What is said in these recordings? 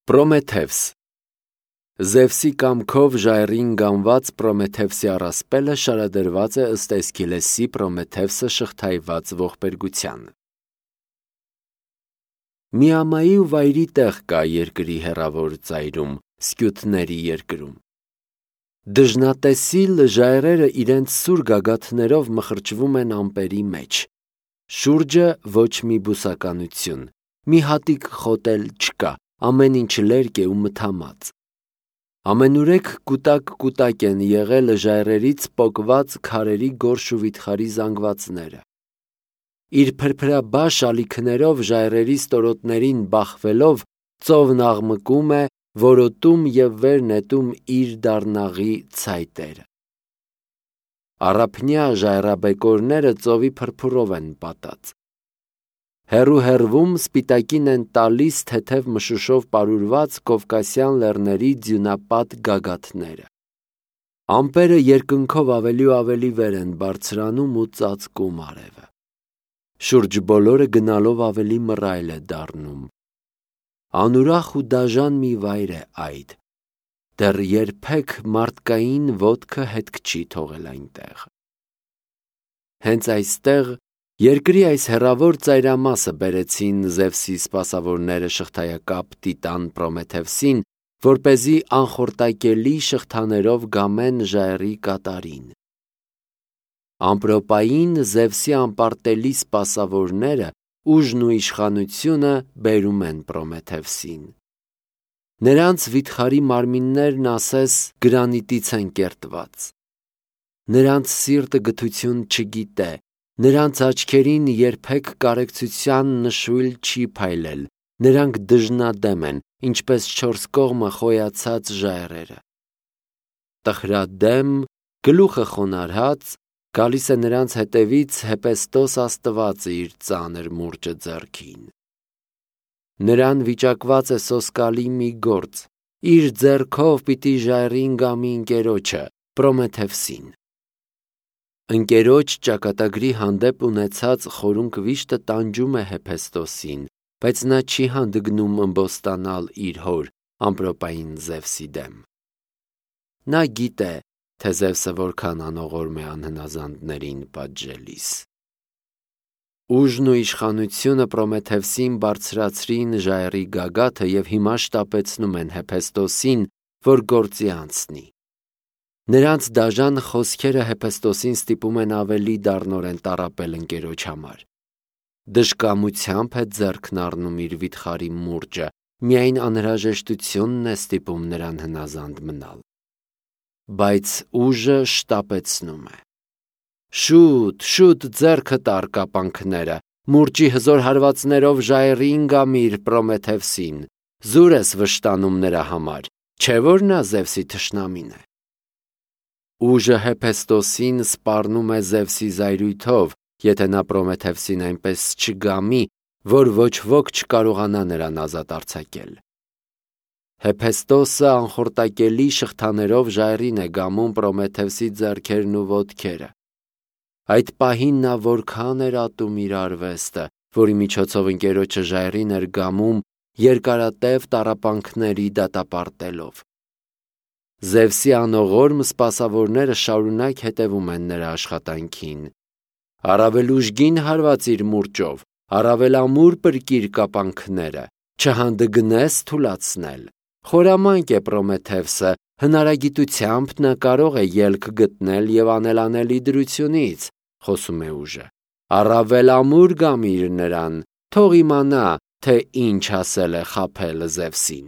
Պրոմեթևս Զևսի կամքով ժայռին գանված Պրոմեթևսի առասպելը շարադրված է ըստ Էսքիլեսի Պրոմեթևսը շղթայված ողբերգության։ Միամայի ու վայրի տեղ կա երկրի հեռավոր ծայրում, Սկյութների երկրում։ Դժնատեսիլ ժայռերը իրենց սուր գագաթներով մխրճվում են ամպերի մեջ։ Շուրջը ոչ մի բուսականություն, մի հատիկ խոտ էլ չկա, ամեն ինչ լերկ է ու մթամած։ Ամենուրեք կուտակ են եղել ժայռերից պոկված քարերի գորշ ու վիթխարի զանգվածները։ Իր փրփրաբաշ ալիքներով ժայռերի ստորոտներին բախվելով ծովն աղմկում է, որոտում և վեր նետում իր դառնաղի ցայտերը։ Առափնյա ժայռաբեկորները ծովի փրփուրով են պատած։ Հեռու-հեռվում սպիտակին են տալիս թեթև մշուշով պարուրված Կովկասյան լեռների ձյունապատ գագաթները։ Ամպերը երկնքով ավելի ու ավելի վեր են բարձրանում ու ծածկում արևը։ Շուրջ բոլորը գնալով ավելի մռայլ է դառնում։ Անուրախ ու դաժան մի վայր է այդ։ Դեռ երբեք մարդկային ոտքը հետք չի թողել այնտեղ։ Հենց այստեղ երկրի այս հեռավոր ծայրամասը բերեցին Զևսի սպասավորները շղթայակապ տիտան Պրոմեթևսին, որպեսզի անխորտակելի շղթաներով գամեն ժայռի կատարին։ Ամպրոպային Զևսի անպարտելի սպասավորները ուժն ու իշխանությունը բերում են Պրոմեթևսին։ Նրանց վիթխարի մարմիններն ասես գրանիտից են կերտված։ Նրանց սիրտը գթություն չգիտե, նրանց աչքերին երբեք կարեկցության նշույլ չի փայլել, նրանք դժնադեմ են, ինչպես չորս կողմը խոյացած ժայռերը։ Տխրադեմ, գլուխը խոնարհած, գալիս է նրանց հետևից Հեպեստոս աստվածը իր ծանր մուրճը ձեռքին։ Նրան վիճակված է սոսկալի մի գործ, իր ձեռքով պիտի ժայռին գամի ընկերոջը, Պրոմեթևսին։ Ընկերոջ ճակատագրի հանդեպ ունեցած խորունկ վիշտը տանջում է Հեպեստոսին, բայց նա չի հանդգնում ըմբոստանալ իր հոր ամպրոպային Զևսի դեմ։ Նա գիտե, թե Զևսը որքան անողորմ է անհնազանդներին պատժելիս։ Ուժն ու իշխանությունը Պրոմեթևսին բարձրացրին ժայռի գագաթը և հիմա շտապեցնում են Հեպեստոսին, որ գործի անցնի։ Նրանց դաժան խոսքերը Հեպեստոսին ստիպում են ավելի դառնորեն տառապել ընկերոջ համար։ Դժկամությամբ է ձեռքն առնում իր վիթխարի մուրճը, միայն անհրաժեշտությունն է ստիպում նրան հնազանդ մնալ։ Բայց ուժը շտապեցնում է։ Շուտ ձեռքդ առ կապանքները, մուրճի հզոր հարվածներով ժայռին գամիր Պրոմեթևսին, զուր ես վշտանում նրա համար, չէ՞ որ նա Զևսի թշնամին է։ Ուժը Հեպեստոսին սպառնում է Զևսի զայրույթով, եթե նա Պրոմեթևսին այնպես չգամի, որ ոչ ոք չկարողանա նրան ազատ արձակել։ Հեպեստոսը անխորտակելի շղթաներով ժայռին է գամում Պրոմեթևսի ձեռքերն ու ոտքերը։ Այդ պահին նա որքան էր ատում իր արվեստը, որի միջոցով ընկերոջը ժայռին էր գամում երկարատև տառապանքների դատապարտելով։ Զևսի անողորմ սպասավորները շարունակ հետևում են նրա աշխատանքին։ Առավել ուժգին հարվածիր մուրճով, առավել ամուր պրկիր կապանքները, չհանդգնես թուլացնել։ Խորամանկ է Պրոմեթևսը, հնարագիտությամբ նա կարող է ելք գտնել և անելանելի դրությունից, խոսում է ուժը։ Առավել ամուր գամիր նրան, թող իմանա, թե ինչ ասել է խաբել Զևսին։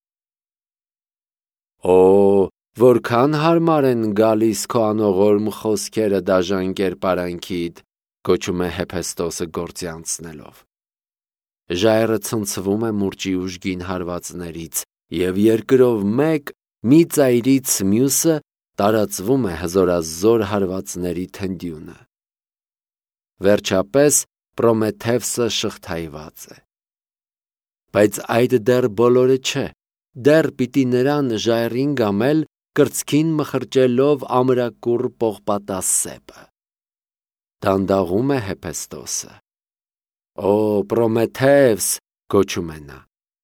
Օ, որքան հարմար են գալիս քո անողորմ խոսքերը դաժան կերպարանքիդ, գոչում է Հեպեստոսը գործի անցնելով։ Ժայռը ցնցվում է մուրճի ուժգին հարվածներից, և երկրով մեկ, մի ծայրից մյուսը տարածվում է հզորազոր հարվածների թնդյունը։ Վերջապես Պրոմեթևսը շղթայված է։ Բայց այդ դեռ բոլորը չէ, դեռ պիտի նրան ժայռին գամել կրծքին մխրճելով ամրակուռ պողպատա սեպը։ Դանդաղում է Հեպեստոսը։ Օ, Պրոմեթևս, գոչում է նա,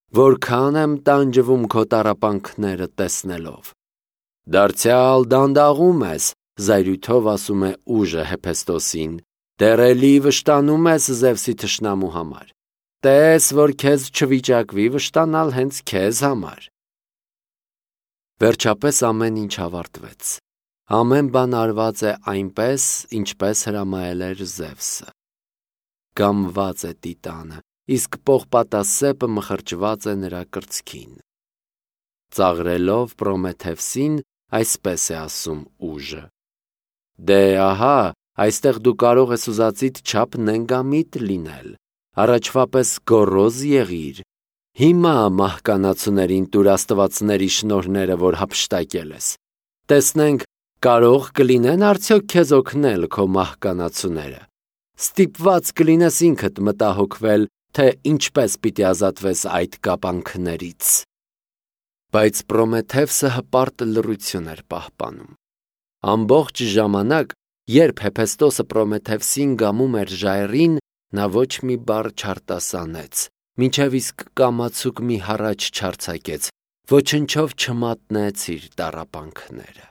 որքան եմ տանջվում քո տառապանքները տեսնելով։ Դարձյալ դանդաղում ես, զայրույթով ասում է ուժը Հեփեստոսին, դեռ էլի վշտանում ես Զևսի թշնամու համար։ Տես, որ քեզ չվիճակվի վշտանալ հենց քեզ համար։ Վերջապես ամեն ինչ ավարտվեց։ Ամեն բան արված է այնպես, ինչպես հրամայել էր Զևսը։ Կամված է Տիտանը, իսկ պողպատասեպը մխրճված է նրա կրծքին։ Ծաղրելով Պրոմեթևսին, այսպես է ասում ուժը. Դե ահա, այստեղ դու կարող ես ուզածիդ չափ նենգամիտ լինել, առաջվա պես գոռոզ եղիր, հիմա մահկանացուներին տուր աստվածների շնորհները, որ հափշտակել ես, տեսնենք կարող կլինեն արդյոք քեզ օգնել քո մահկանացուները, ստիպված կլինես ինքդ մտահոգվել, թե ինչպես պիտի ազատվես այդ կապանքներից։ Բայց Պրոմեթևսը հպարտ լռություն էր պահպանում։ Ամբողջ ժամանակ, երբ Հեփեստոսը Պրոմեթևսին գամում էր ժայռին, նա ոչ մի բառ չարտասանեց, մինչև իսկ կամացուկ մի հառաչ չարձակեց, ոչնչով չմատնեց իր տառապանքները։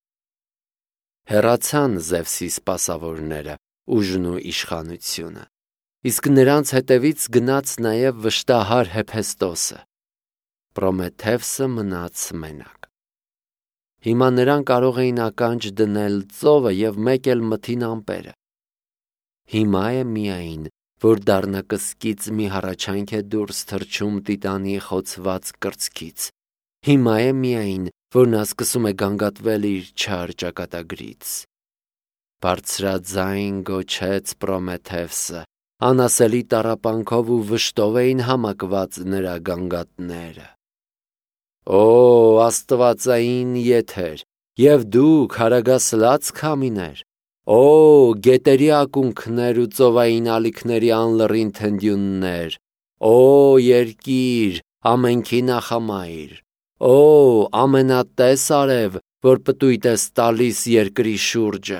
Հեռացան Զևսի սպասավորները, ուժն ու իշխանությունը, իսկ նրանց հետևից գնաց նաև վշտահար Հեփեստոսը։ Պրոմեթևսը մնաց մենակ։ Հիմա նրան կարող էին ականջ դնել ծովը և մեկ էլ մթին ամպերը։ Հիմա է միայն, որ դառնակսկից մի հառաչանք է դուրս թռչում Տիտանի խոցված կրծքից։ Հիմա է միայն, որ նա սկսում է գանգատվել իր չար ճակատագրից։ Բարձրաձայն գոչեց Պրոմեթևսը, անասելի տառապանքով ու վշտով էին համակված նրա գանգատները։ Օ, աստվածային եթեր, և դուք հարագասլաց քամիներ, օ, գետերի ակունքներ ու ծովային ալիքների անլռին թնդյուններ, օ, երկիր, ամենքի նախամայր, օ, ամենատես արև, որ պտույտ ես տալիս երկրի շուրջը,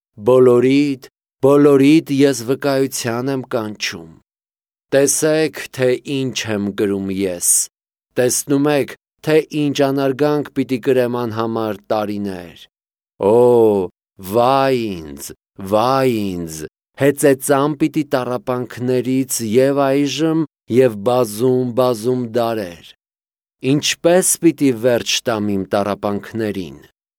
բոլորիդ ես վկայության եմ կանչում։ Տեսեք, թե ինչ եմ կրում ես, տեսնում եք, թե ինչ անարգանք պիտի կրեմ անհամար տարիներ։ Օ, վայ ինձ, հեծեծամ պիտի տառապանքներից և այժմ և բազում դարեր։ Ինչպես պիտի վերջ տամ իմ տառապանքներին։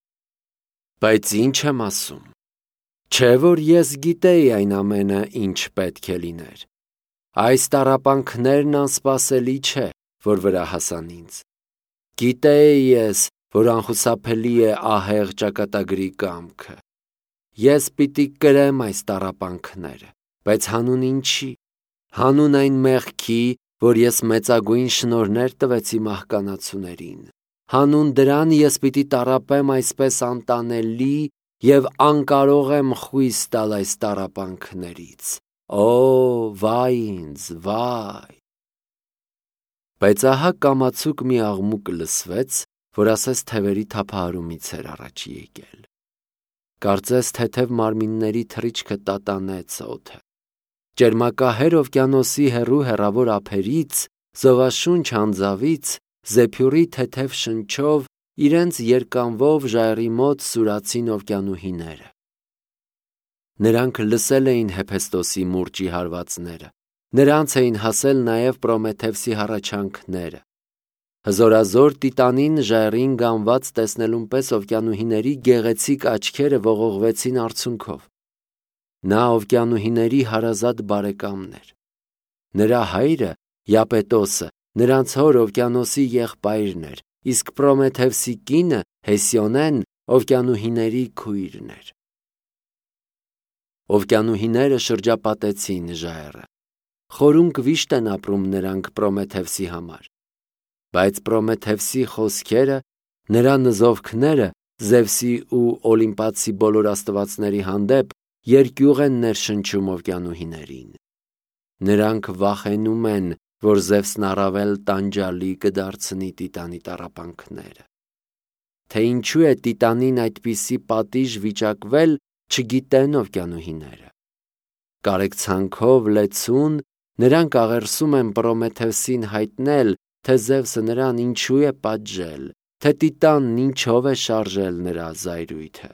Բայց ինչ եմ ասում։ Չէ՞ որ ես գիտեի այն ամենը, ինչ պետք է լիներ։ Այս տառապանքներն անսպասելի չէ, որ վրա հասան ինձ։ Գիտեի ես, որ անխուսափելի է ահեղ ճակատագրի կամքը։ Ես պիտի կրեմ այս տառապանքները, բայց հանուն ինչի։ Հանուն այն մեղքի, որ ես մեծագույն շնորհներ տվեցի մահկանացուներին։ Հանուն դրան ես պիտի տառապեմ այսպես անտանելի և անկարող եմ խույս տալ այս տառապանքներից։ Օ, վայ ինձ, վայ։ Բայց ահա կամացուկ մի աղմուկ լսվեց, որ ասես թևերի թափահարումից էր առաջ եկել։ Կարծես թեթև մարմինների թռիչքը տատանեց օդը։ Ճերմակահեր օվկիանոսի հեռու հեռավոր ափերից, զովաշունչ անձավից, զեփյուռի թեթև շնչով իրենց երկանվով ժայռի մոտ սուրացին օվկիանուհիները։ Նրանք լսել էին Հեփեստոսի մուրճի հարվածները, նրանց էին հասել նաև Պրոմեթևսի հառաչանքները։ Հզորազոր Տիտանին ժայռին գանված տեսնելուն պես օվկիանուհիների գեղեցիկ աչքերը ողողվեցին արցունքով։ Նա օվկիանուհիների հարազատ բարեկամն էր։ Նրա հայրը, Յապետոսը, նրանց հոր օվկիանոսի եղբայրն էր, իսկ Պրոմեթևսի կինը, Հեսիոնեն, օվկիանուհիների քույրն էր։ Օվկիանուհիները շրջապատեցին ժայռը։ Խորունկ վիշտ են ապրում նրանք Պրոմեթևսի համար։ Բայց Պրոմեթևսի խոսքերը, նրա նզովքները Զևսի ու Օլիմպացի բոլոր աստվածների հանդեպ երկյուղ են ներշնչում օվկիանուհիներին։ Նրանք վախենում են, որ Զևսն առավել տանջալի կդարձնի Տիտանի տառապանքները։ Թե ինչու է Տիտանին այդպիսի պատիժ վիճակվել, չգիտեն օվկիանուհիները։ Կարեկցանքով լեցուն նրանք աղերսում են Պրոմեթևսին հայտնել, թե Զևսը նրան ինչու է պատժել, թե Տիտանն ինչով է շարժել նրա զայրույթը։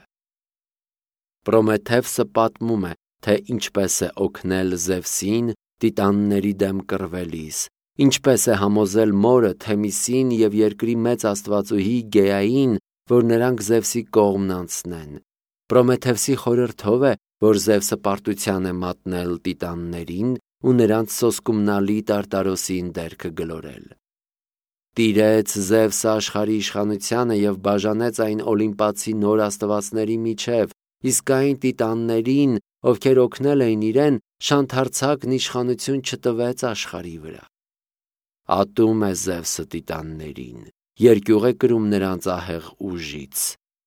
Պրոմեթևսը պատմում է, թե ինչպես է օգնել Զևսին տիտանների դեմ կռվելիս, ինչպես է համոզել մորը Թեմիսին և երկրի մեծ աստվածուհի Գեային, որ նրանք Զևսի կողմն անցնեն։ Պրոմեթևսի խորհրդով է, որ Զևսը պարտության է մատնել տիտաններին ու նրանց սոսկումնալի Տարտարոսին դերքը գլորել։ Տիրեց Զևսը աշխարհի իշխանությանը և բաժանեց այն Օլիմպացի նոր աստվածների միջև, իսկ այն տիտաններին, ովքեր օգնել էին իրեն, շանթարցակն իշխանություն չտվեց աշխարհի վրա։ Ատում է Զևսը տիտաններին, երկյուղ է կրում նրանց ահեղ ուժից։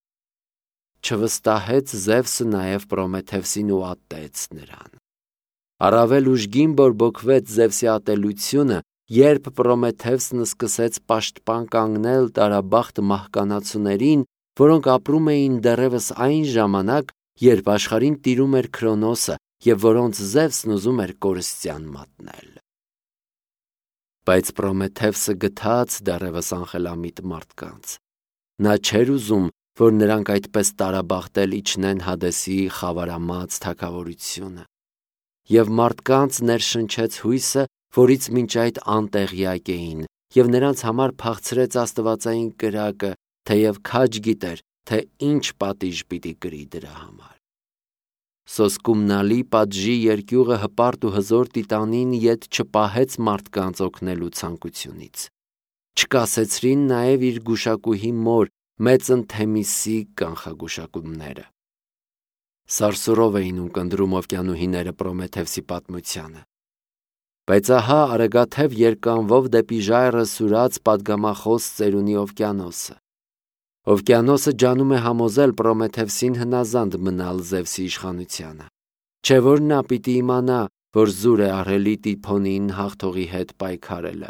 Չվստահեց Զևսը նաև Պրոմեթևսին ու ատեց նրան։ Առավել ուժգին բորբոքվեց Զևսի ատելությունը, երբ Պրոմեթևսն սկսեց պաշտպան կանգնել տարաբախտ մահկանացուներին, որոնք ապրում էին դեռևս այն ժամանակ, երբ աշխարհին տիրում էր Քրոնոսը և որոնց Զևսն ուզում էր կորստյան մատնել։ Բայց Պրոմեթևսը գթաց դեռևս անխելամիտ մարդկանց։ Նա չէր ուզում, որ նրանք այդպես տարաբախտել իջնեն Հադեսի խավարամած թագավորությունը։ Եվ մարդկանց ներշնչեց հույսը, որից մինչ այդ անտեղյակ էին, և նրանց համար փախցրեց աստվածային կրակը, թեև քաջ գիտեր, թե ինչ պատիժ պիտի կրի դրա համար։ Սոսկումնալի պատժի երկյուղը հպարտ ու հզոր տիտանին ետ չպահեց մարդկանց օգնելու ցանկությունից։ Չկասեցրին նաև իր գուշակուհի մոր մեծն Թեմիսի կանխագուշակումները։ Սարսուռով էին ունկնդրում օվկիանուհիները Պրոմեթևսի պատմությանը։ Բայց ահա արագաթև երկանվով դեպի ժայռը սուրաց պատգամախոս ծերունի Օվկիանոսը։ Օվկիանոսը ջանում է համոզել Պրոմեթևսին հնազանդ մնալ Զևսի իշխանությանը։ Չէ որ նա պիտի իմանա, որ զուր է ահռելի Տիփոնին հաղթողի հետ պայքարելը։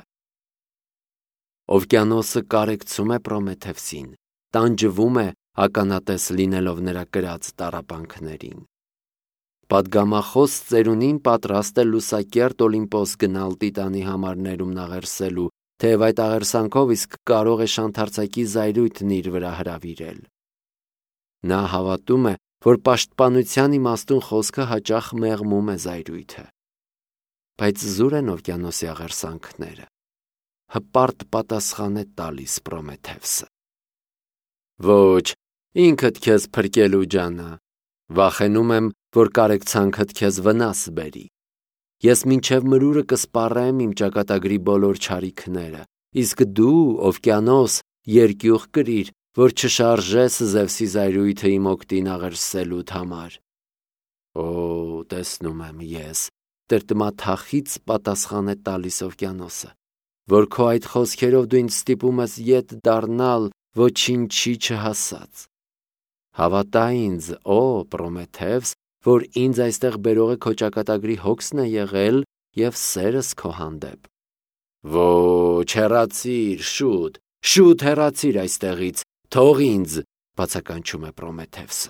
Օվկիանոսը կարեկցում է Պրոմեթևսին, տանջվում է ականատես լինելով նրա կրած տառապանքներին։ Պատգամախոս ծերունին պատրաստ է լուսակերտ Օլիմպոս գնալ Տիտանի համար ներումն աղերսելու, թեև այդ աղերսանքով իսկ կարող է շանթարցակի զայրույթն իր վրա հրավիրել։ Նա հավատում է, որ պաշտպանության իմաստուն խոսքը հաճախ մեղմում է զայրույթը։ Բայց զուր են Օվկիանոսի աղերսանքները։ Հպարտ պատասխան է տալիս Պրոմեթևսը. Ոչ, ինքդ քեզ փրկելու ջանա, վախենում եմ, որ կարեկցանքդ քեզ վնաս բերի։ Ես մինչև մրուրը կսպառեմ իմ ճակատագրի բոլոր չարիքները, իսկ դու, Օվկիանոս, երկյուղ կրիր, որ չշարժես Զևսի զայրույթը իմ օգտին աղերսելուդ համար։ Օ, տեսնում եմ ես, տրտմաթախից պատասխան է տալիս Օվկիանոսը, որ քո այդ խոսքերով դու ինձ ստիպում ես ետ դառնալ ոչինչի չհասած։ Հավատա ինձ, օ Պրոմեթևս, որ ինձ այստեղ բերողը քո ճակատագրի հոգսն է եղել և սերս քո հանդեպ։ Ոչ, հեռացիր, շուտ հեռացիր այստեղից, թող ինձ, բացականչում է Պրոմեթևսը։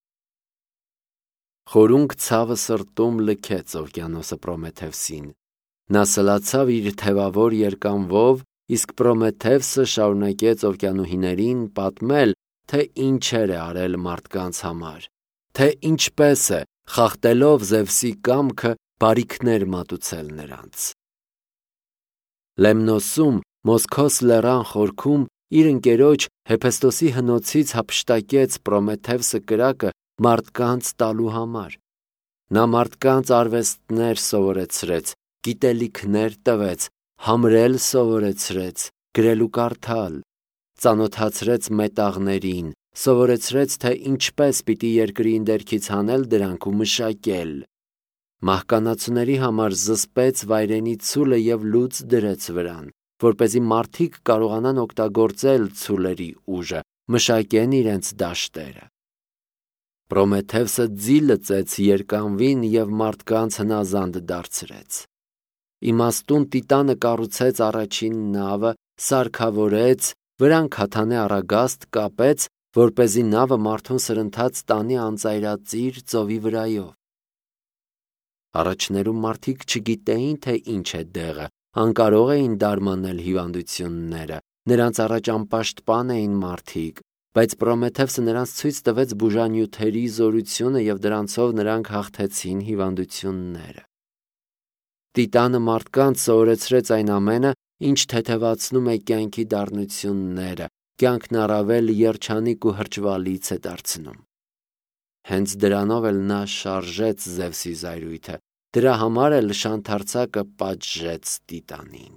Խորունկ ցավը սրտում լքեց Օվկիանոսը Պրոմեթևսին։ Նա սլացավ իր թևավոր երկանվով, իսկ Պրոմեթևսը շարունակեց օվկիանուհիներին պատմել, թե ինչեր է արել մարդկանց համար, թե ինչպես է, խախտելով Զևսի կամքը, բարիքներ մատուցել նրանց։ Լեմնոսում, Մոսքոս լեռան խորքում, իր ընկերոջ Հեփեստոսի հնոցից հափշտակեց Պրոմեթևսը կրակը մարդկանց տալու համար։ Նա մարդկանց արվեստներ սովորեցրեց, գիտելիքներ տվեց, համրել սովորեցրեց, գրել ու կարդալ, ծանոթացրեց մետաղներին, սովորեցրեց, թե ինչպես պիտի երկրի ինդերքից հանել դրանք ու մշակել։ Մահկանացուների համար զսպեց վայրենի ցուլը և լուծ դրեց վրան, որպեսզի մարդիկ կարողանան օգտագործել ցուլերի ուժը, մշակեն իրենց դաշտերը։ Պրոմեթևսը ձի լծեց երկանվին և մարդկանց հնազանդ դարձրեց։ Իմաստուն Տիտանը կառուցեց առաջին նավը, սարքավորեց, վրան քաթանե առագաստ կապեց, որպեսզի նավը մարդուն սրընթաց տանի անծայրածիր ծովի վրայով։ Առաջներում մարդիկ չգիտեին, թե ինչ է դեղը, անկարող էին դարմանել հիվանդությունները, նրանց առաջ անպաշտպան էին մարդիկ, բայց Պրոմեթևսը նրանց ցույց տվեց բուժանյութերի զորությունը և դրանցով նրանք հաղթեցին հիվանդությունները։ Տիտանը մարդկանց սովորեցրեց այն ամենը, ինչ թեթևացնում է կյանքի դառնությունները, կյանքն առավել երջանիկ ու հրճվալից է դարձնում։ Հենց դրանով էլ նա շարժեց Զևսի զայրույթը, դրա համար էլ շանթարցակը պատժեց Տիտանին։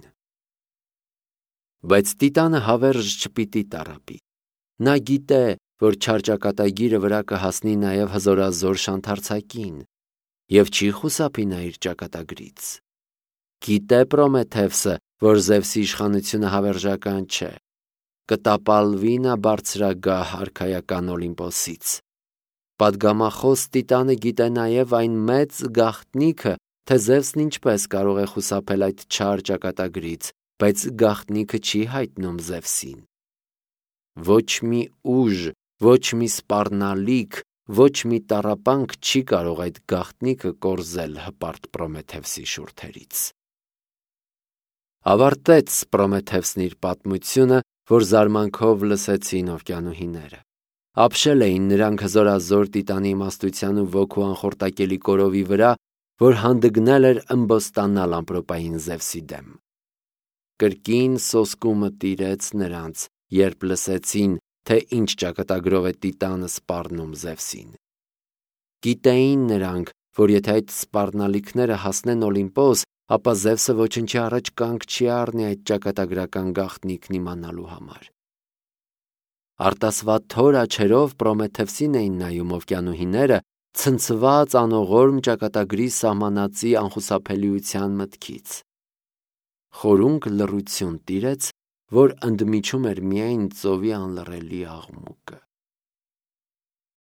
Բայց Տիտանը հավերժ չպիտի տառապի։ Նա գիտե, որ չար վրա կհասնի նաև հզորազոր շանթարցակին, և չի խուսափի նա իր ճակատագրից։ Գիտե Պրոմեթևսը, որ Զևսի իշխանությունը հավերժական չէ, կտապալվի նա բարձրագահ արքայական Օլիմպոսից։ Պատգամախոս Տիտանը գիտե նաև այն մեծ գաղտնիքը, թե Զևսն ինչպես կարող է խուսափել այդ չար ճակատագրից, բայց գաղտնիքը չի հայտնում Զևսին։ Ոչ մի ուժ, ոչ մի սպառնալիք, ոչ մի տառապանք չի կարող այդ գաղտնիքը կորզել հպարտ Պրոմեթևսի շուրթերից։ Ավարտեց Պրոմեթևսն իր պատմությունը, որ զարմանքով լսեցին օվկիանուհիները։ Ապշել էին նրանք հզորազոր Տիտանի իմաստության ու ոգու անխորտակելի կորովի վրա, որ հանդգնել էր ըմբոստանալ ամպրոպային Զևսի դեմ։ Կրկին սոսկումը տիրեց նրանց, երբ լսեցին, թե ինչ ճակատագրով է Տիտանը սպառնում Զևսին։ Գիտեին նրանք, որ եթե այդ սպառնալիքները հասնեն Օլիմպոս, ապա Զևսը ոչնչի առաջ կանգ չի առնի այդ ճակատագրական գաղտնիքն իմանալու համար։ Արտասվատ թոր աչերով Պրոմեթևսին էին նայում օվկիանուհիները, ցնցված անողորմ ճակատագրի սահմանածի անխուսափելիության մտքից։ Խորունկ լռություն տիրեց, որ ընդմիջում էր միայն ծովի անլռելի աղմուկը։